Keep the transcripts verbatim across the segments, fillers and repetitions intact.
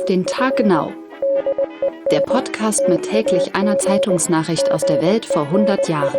den Tag genau. Der Podcast mit täglich einer Zeitungsnachricht aus der Welt vor hundert Jahren.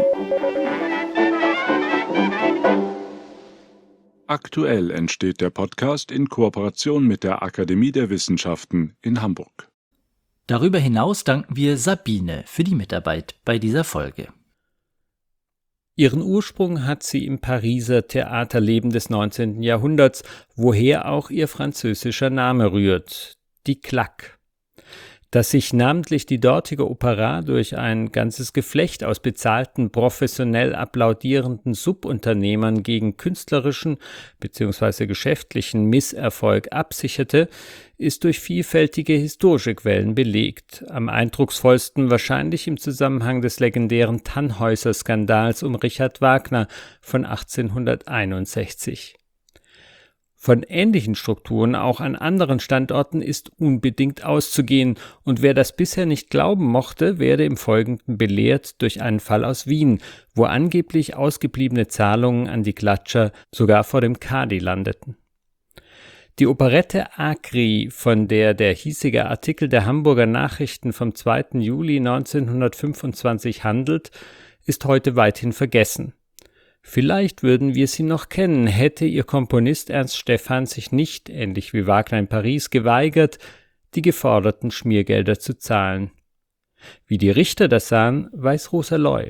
Aktuell entsteht der Podcast in Kooperation mit der Akademie der Wissenschaften in Hamburg. Darüber hinaus danken wir Sabine für die Mitarbeit bei dieser Folge. Ihren Ursprung hat sie im Pariser Theaterleben des neunzehnten Jahrhunderts, woher auch ihr französischer Name rührt, die Claque. Dass sich namentlich die dortige Opera durch ein ganzes Geflecht aus bezahlten, professionell applaudierenden Subunternehmern gegen künstlerischen bzw. geschäftlichen Misserfolg absicherte, ist durch vielfältige historische Quellen belegt, am eindrucksvollsten wahrscheinlich im Zusammenhang des legendären Tannhäuser-Skandals um Richard Wagner von achtzehnhunderteinundsechzig. Von ähnlichen Strukturen auch an anderen Standorten ist unbedingt auszugehen, und wer das bisher nicht glauben mochte, werde im Folgenden belehrt durch einen Fall aus Wien, wo angeblich ausgebliebene Zahlungen an die Klatscher sogar vor dem Kadi landeten. Die Operette Agri, von der der hiesige Artikel der Hamburger Nachrichten vom zweiten Juli neunzehnhundertfünfundzwanzig handelt, ist heute weithin vergessen. Vielleicht würden wir sie noch kennen, hätte ihr Komponist Ernst Stephan sich nicht, ähnlich wie Wagner in Paris, geweigert, die geforderten Schmiergelder zu zahlen. Wie die Richter das sahen, weiß Rosa Loy.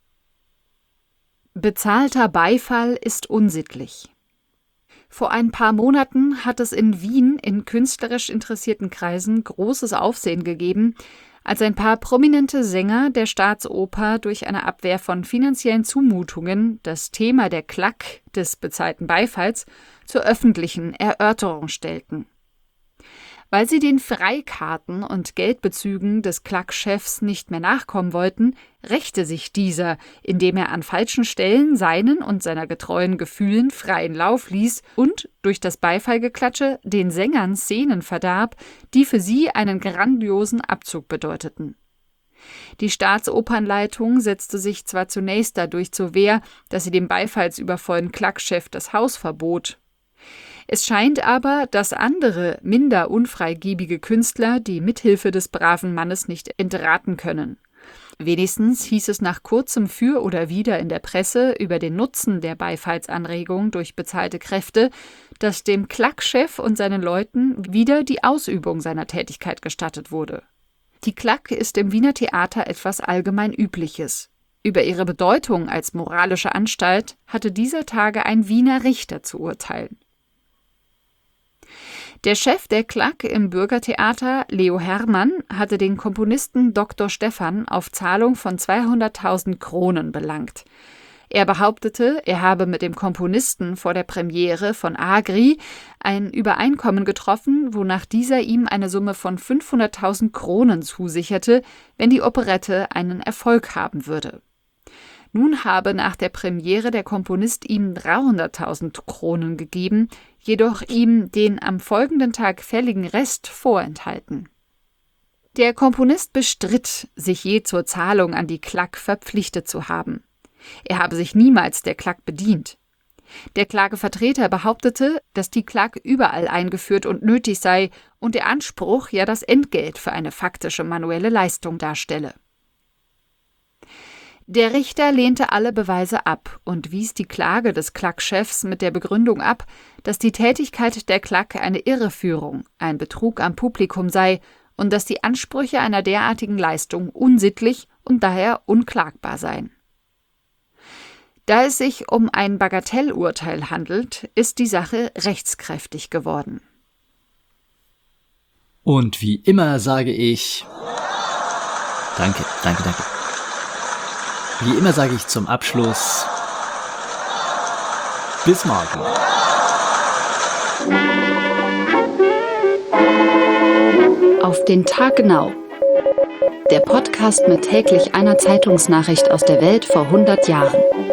Bezahlter Beifall ist unsittlich. Vor ein paar Monaten hat es in Wien in künstlerisch interessierten Kreisen großes Aufsehen gegeben, als ein paar prominente Sänger der Staatsoper durch eine Abwehr von finanziellen Zumutungen das Thema der Claque, des bezahlten Beifalls, zur öffentlichen Erörterung stellten. Weil sie den Freikarten und Geldbezügen des Claque-Chefs nicht mehr nachkommen wollten, rächte sich dieser, indem er an falschen Stellen seinen und seiner getreuen Gefühlen freien Lauf ließ und durch das Beifallgeklatsche den Sängern Szenen verdarb, die für sie einen grandiosen Abzug bedeuteten. Die Staatsopernleitung setzte sich zwar zunächst dadurch zur Wehr, dass sie dem beifallsübervollen Claque-Chef das Haus verbot. Es scheint aber, dass andere, minder unfreigebige Künstler die Mithilfe des braven Mannes nicht entraten können. Wenigstens hieß es nach kurzem Für oder Wider in der Presse über den Nutzen der Beifallsanregung durch bezahlte Kräfte, dass dem Claque-Chef und seinen Leuten wieder die Ausübung seiner Tätigkeit gestattet wurde. Die Claque ist im Wiener Theater etwas allgemein Übliches. Über ihre Bedeutung als moralische Anstalt hatte dieser Tage ein Wiener Richter zu urteilen. Der Chef der Claque im Bürgertheater, Leo Hermann, hatte den Komponisten Doktor Stephan auf Zahlung von zweihunderttausend Kronen belangt. Er behauptete, er habe mit dem Komponisten vor der Premiere von Agri ein Übereinkommen getroffen, wonach dieser ihm eine Summe von fünfhunderttausend Kronen zusicherte, wenn die Operette einen Erfolg haben würde. Nun habe nach der Premiere der Komponist ihm dreihunderttausend Kronen gegeben, jedoch ihm den am folgenden Tag fälligen Rest vorenthalten. Der Komponist bestritt, sich je zur Zahlung an die Claque verpflichtet zu haben. Er habe sich niemals der Claque bedient. Der Klagevertreter behauptete, dass die Claque überall eingeführt und nötig sei und der Anspruch ja das Entgelt für eine faktische manuelle Leistung darstelle. Der Richter lehnte alle Beweise ab und wies die Klage des Claque-Chefs mit der Begründung ab, dass die Tätigkeit der Claque eine Irreführung, ein Betrug am Publikum sei und dass die Ansprüche einer derartigen Leistung unsittlich und daher unklagbar seien. Da es sich um ein Bagatellurteil handelt, ist die Sache rechtskräftig geworden. Und wie immer sage ich Danke, danke, danke. Wie immer sage ich zum Abschluss bis morgen. Auf den Tag genau. Der Podcast mit täglich einer Zeitungsnachricht aus der Welt vor hundert Jahren.